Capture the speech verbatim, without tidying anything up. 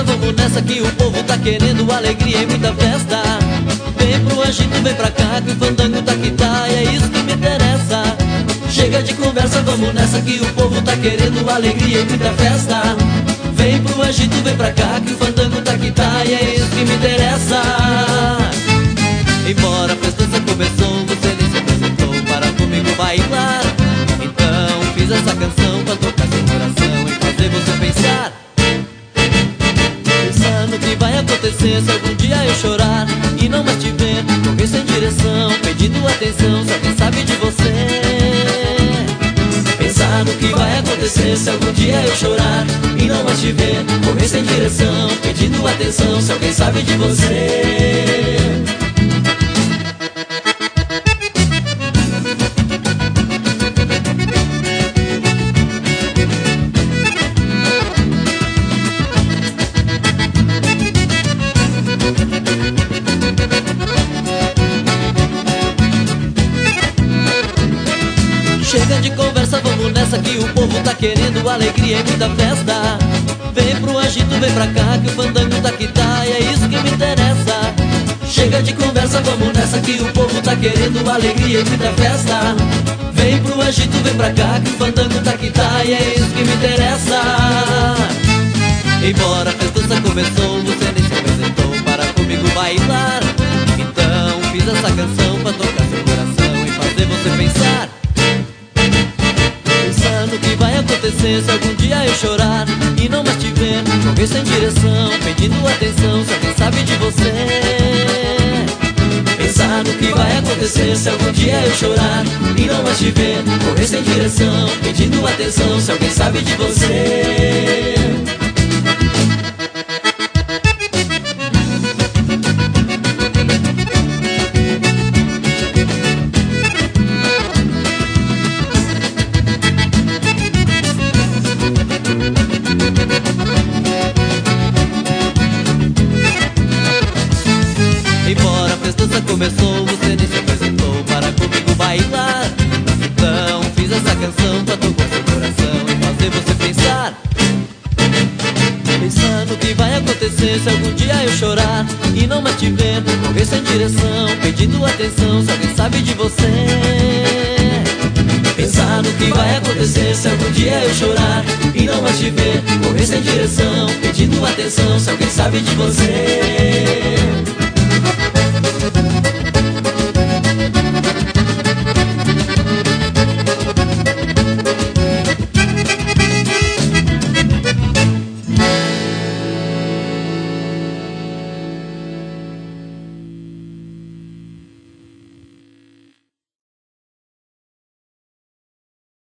conversa, vamos nessa que o povo tá querendo alegria e muita festa. Vem pro agito, vem pra cá que o fandango tá que tá, e é isso que me interessa. Chega de conversa, vamos nessa que o povo tá querendo alegria e muita festa. Vem pro agito, vem pra cá que o fandango tá que tá, e é isso que me interessa. Embora a festança começou, você nem se apresentou para comigo bailar. Então fiz essa canção pra tocar seu coração e fazer você pensar. Pensar no que vai acontecer se algum dia eu chorar e não mais te ver, correr sem direção, pedindo atenção, se alguém sabe de você. Pensar no que vai acontecer se algum dia eu chorar e não mais te ver, correr sem direção, pedindo atenção, se alguém sabe de você. Chega de conversa, vamos nessa que o povo tá querendo alegria e muita festa. Vem pro agito, vem pra cá que o fandango tá que tá, e é isso que me interessa. Chega de conversa, vamos nessa que o povo tá querendo alegria e muita festa. Vem pro agito, vem pra cá que o fandango tá que tá, e é isso que me interessa. Embora a festança começou, você nem se apresentou para comigo bailar. Então fiz essa canção pra tocar seu coração e fazer você pensar. Pensar no que vai acontecer se algum dia eu chorar e não mais te ver, correr sem direção, pedindo atenção, se alguém sabe de você. Pensar no que vai acontecer se algum dia eu chorar e não mais te ver, correr sem direção, pedindo atenção, se alguém sabe de você. Embora a festança começou, você nem se apresentou para comigo bailar. Então fiz essa canção pra tocar seu coração e fazer você pensar. Pensar no que vai acontecer se algum dia eu chorar e não mais te ver, correr sem direção, pedindo atenção, se alguém sabe de você. Pensar no que vai acontecer se algum dia eu chorar e não mais te ver, correr sem direção, pedindo atenção, se alguém sabe de você.